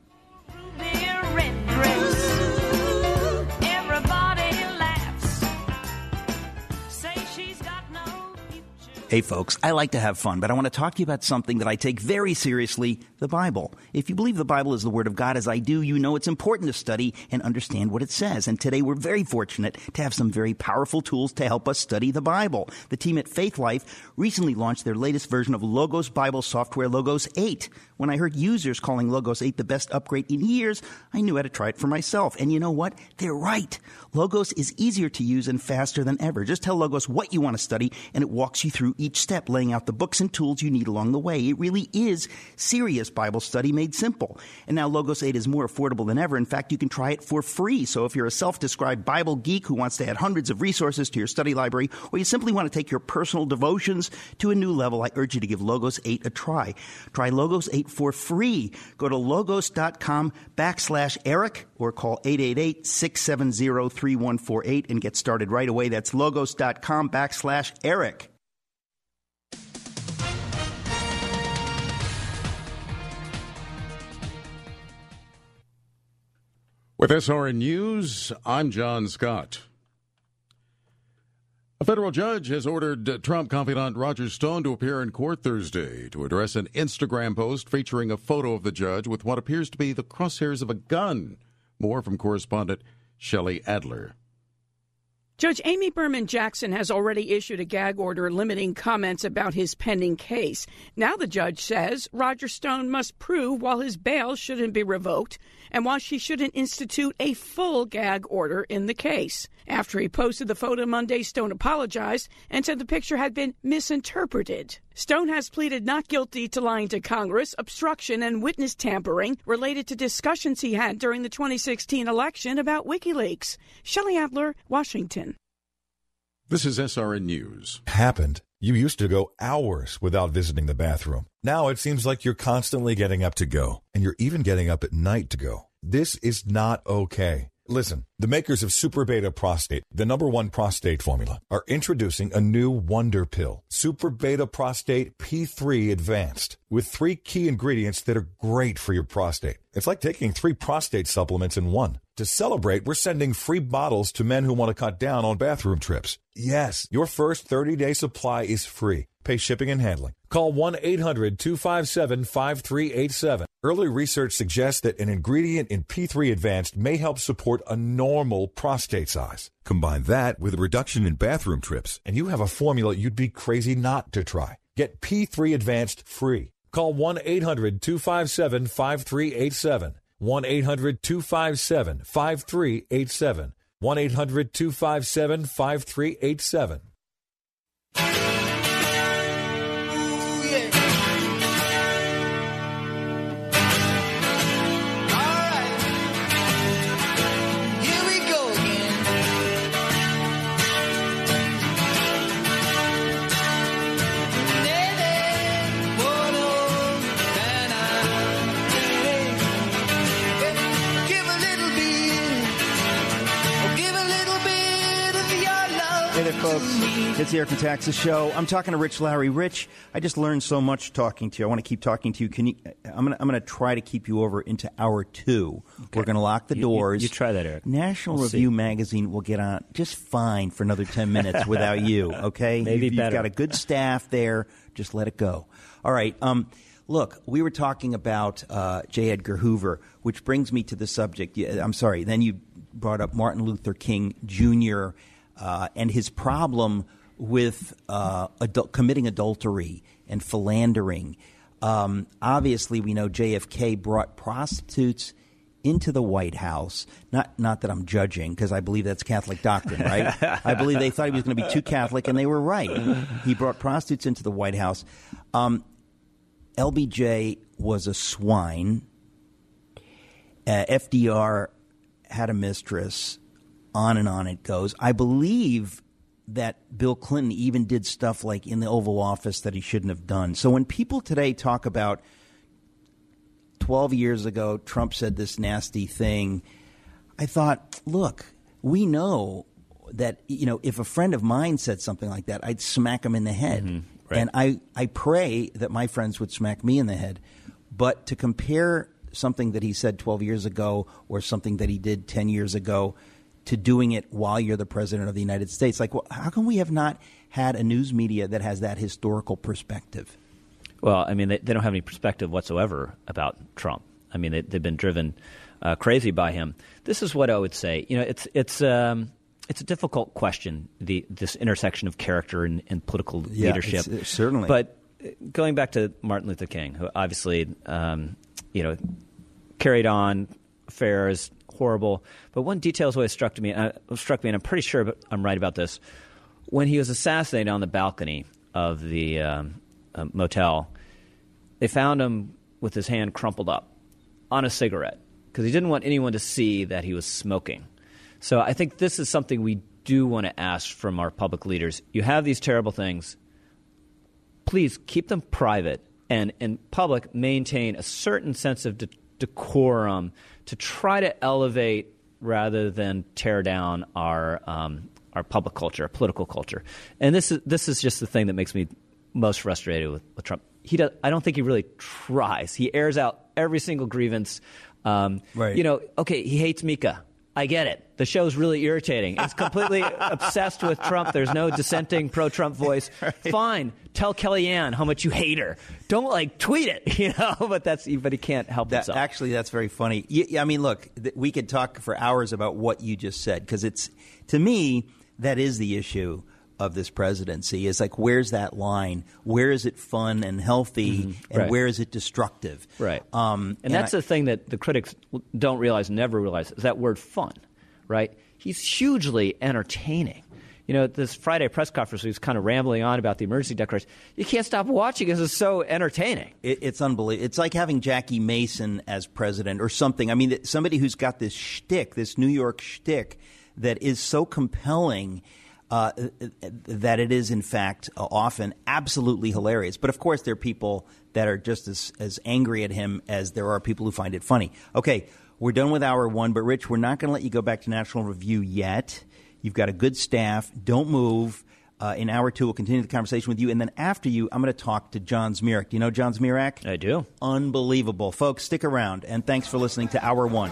[SPEAKER 4] Hey, folks, I like to have fun, but I want to talk to you about something that I take very seriously, the Bible. If you believe the Bible is the Word of God, as I do, you know it's important to study and understand what it says. And today we're very fortunate to have some very powerful tools to help us study the Bible. The team at Faith Life recently launched their latest version of Logos Bible software, Logos 8. When I heard users calling Logos 8 the best upgrade in years, I knew I had to try it for myself. And you know what? They're right. Logos is easier to use and faster than ever. Just tell Logos what you want to study, and it walks you through each step, laying out the books and tools you need along the way. It really is serious Bible study made simple. And now Logos 8 is more affordable than ever. In fact, you can try it for free. So if you're a self-described Bible geek who wants to add hundreds of resources to your study library, or you simply want to take your personal devotions to a new level, I urge you to give Logos 8 a try. Try Logos 8 for free. Go to logos.com/Eric or call 888-670-3148 and get started right away. That's logos.com/Eric.
[SPEAKER 16] With SRN News, I'm John Scott. A federal judge has ordered Trump confidant Roger Stone to appear in court Thursday to address an Instagram post featuring a photo of the judge with what appears to be the crosshairs of a gun. More from correspondent Shelley Adler.
[SPEAKER 1] Judge Amy Berman Jackson has already issued a gag order limiting comments about his pending case. Now the judge says Roger Stone must prove while his bail shouldn't be revoked and while she shouldn't institute a full gag order in the case. After he posted the photo Monday, Stone apologized and said the picture had been misinterpreted. Stone has pleaded not guilty to lying to Congress, obstruction, and witness tampering related to discussions he had during the 2016 election about WikiLeaks. Shelley Adler, Washington.
[SPEAKER 16] This is SRN News.
[SPEAKER 5] Happened. You used to go hours without visiting the bathroom. Now it seems like you're constantly getting up to go, and you're even getting up at night to go. This is not okay. Listen, the makers of Super Beta Prostate, the #1 prostate formula, are introducing a new wonder pill, Super Beta Prostate P3 Advanced, with 3 key ingredients that are great for your prostate. It's like taking 3 prostate supplements in one. To celebrate, we're sending free bottles to men who want to cut down on bathroom trips. Yes, your first 30-day supply is free. Pay shipping and handling. Call 1-800-257-5387. Early research suggests that an ingredient in P3 Advanced may help support a normal prostate size. Combine that with a reduction in bathroom trips, and you have a formula you'd be crazy not to try. Get P3 Advanced free. Call 1-800-257-5387. 1-800-257-5387. 1-800-257-5387.
[SPEAKER 4] It's the Eric and Taxes Show. I'm talking to Rich Lowry. Rich, I just learned so much talking to you. I want to keep talking to you. I'm going to try to keep you over into hour 2. Okay. We're going to lock the doors.
[SPEAKER 6] You try that, Eric.
[SPEAKER 4] National Review magazine will get on just fine for another 10 minutes without you, okay?
[SPEAKER 6] Maybe better.
[SPEAKER 4] You've got a good staff there. Just let it go. All right. Look, we were talking about J. Edgar Hoover, which brings me to the subject. I'm sorry. Then you brought up Martin Luther King Jr., and his problem with committing adultery and philandering. Obviously, we know JFK brought prostitutes into the White House. Not that I'm judging, because I believe that's Catholic doctrine, right? I believe they thought he was going to be too Catholic, and they were right. He brought prostitutes into the White House. LBJ was a swine. FDR had a mistress. On and on it goes. I believe that Bill Clinton even did stuff like in the Oval Office that he shouldn't have done. So when people today talk about 12 years ago, Trump said this nasty thing, I thought, look, we know that, if a friend of mine said something like that, I'd smack him in the head. Mm-hmm, right. And I pray that my friends would smack me in the head. But to compare something that he said 12 years ago or something that he did 10 years ago to doing it while you're the president of the United States. How come we have not had a news media that has that historical perspective?
[SPEAKER 6] Well, I mean, they don't have any perspective whatsoever about Trump. I mean, they've been driven crazy by him. This is what I would say. It's a difficult question, this intersection of character and political leadership.
[SPEAKER 4] Certainly.
[SPEAKER 6] But going back to Martin Luther King, who obviously, carried on affairs, horrible. But one detail has always struck me, and I'm pretty sure I'm right about this. When he was assassinated on the balcony of the motel, they found him with his hand crumpled up on a cigarette because he didn't want anyone to see that he was smoking. So I think this is something we do want to ask from our public leaders. You have these terrible things. Please keep them private, and in public maintain a certain sense of decorum to try to elevate rather than tear down our public culture, our political culture. And this is just the thing that makes me most frustrated with Trump. I don't think he really tries. He airs out every single grievance
[SPEAKER 4] Right.
[SPEAKER 6] You know, okay, he hates Mika. I get it. The show's really irritating. It's completely obsessed with Trump. There's no dissenting pro-Trump voice. Right. Fine. Tell Kellyanne how much you hate her. Don't tweet it, you know. But he can't help himself.
[SPEAKER 4] Actually, that's very funny. I mean, look, we could talk for hours about what you just said because to me that is the issue of this presidency. Is like, where's that line? Where is it fun and healthy, and
[SPEAKER 6] right.
[SPEAKER 4] where is it destructive?
[SPEAKER 6] Right. And that's the thing that the critics don't realize, never realize, is that word fun, right? He's hugely entertaining. You know, this Friday press conference, he was kind of rambling on about the emergency declaration. You can't stop watching because it's so entertaining.
[SPEAKER 4] It's unbelievable. It's like having Jackie Mason as president or something. I mean, somebody who's got this shtick, this New York shtick that is so compelling that it is, in fact, often absolutely hilarious. But, of course, there are people that are just as angry at him as there are people who find it funny. Okay, we're done with hour one. But, Rich, we're not going to let you go back to National Review yet. You've got a good staff. Don't move. In hour two, we'll continue the conversation with you. And then after you, I'm going to talk to John Zmirak. Do you know John Zmirak?
[SPEAKER 6] I do.
[SPEAKER 4] Unbelievable. Folks, stick around. And thanks for listening to Hour One.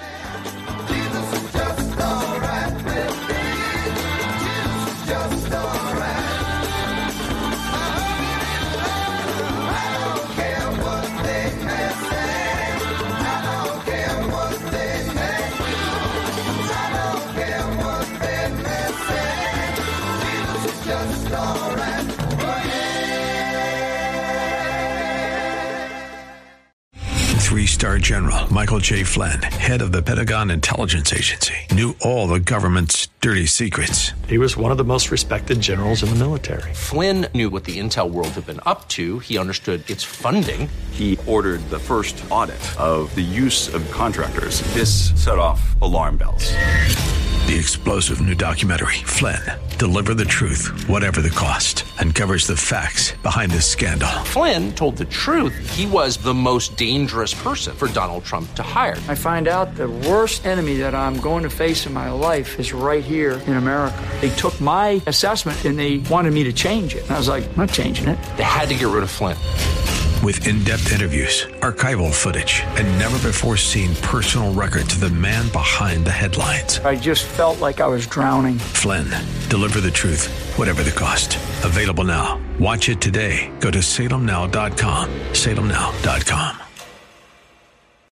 [SPEAKER 10] Three-star General Michael J. Flynn, head of the Pentagon Intelligence Agency, knew all the government's dirty secrets.
[SPEAKER 11] He was one of the most respected generals in the military.
[SPEAKER 13] Flynn knew what the intel world had been up to. He understood its funding.
[SPEAKER 14] He ordered the first audit of the use of contractors. This set off alarm bells.
[SPEAKER 10] The explosive new documentary, Flynn, Deliver the Truth, Whatever the Cost, uncovers the facts behind this scandal.
[SPEAKER 13] Flynn told the truth. He was the most dangerous person for Donald Trump to hire.
[SPEAKER 15] I find out the worst enemy that I'm going to face in my life is right here in America. They took my assessment and they wanted me to change it. And I was like, I'm not changing it.
[SPEAKER 13] They had to get rid of Flynn.
[SPEAKER 10] With in-depth interviews, archival footage, and never-before-seen personal records of the man behind the headlines.
[SPEAKER 15] I just felt like I was drowning.
[SPEAKER 10] Flynn, Deliver the Truth, Whatever the Cost. Available now. Watch it today. Go to salemnow.com. salemnow.com.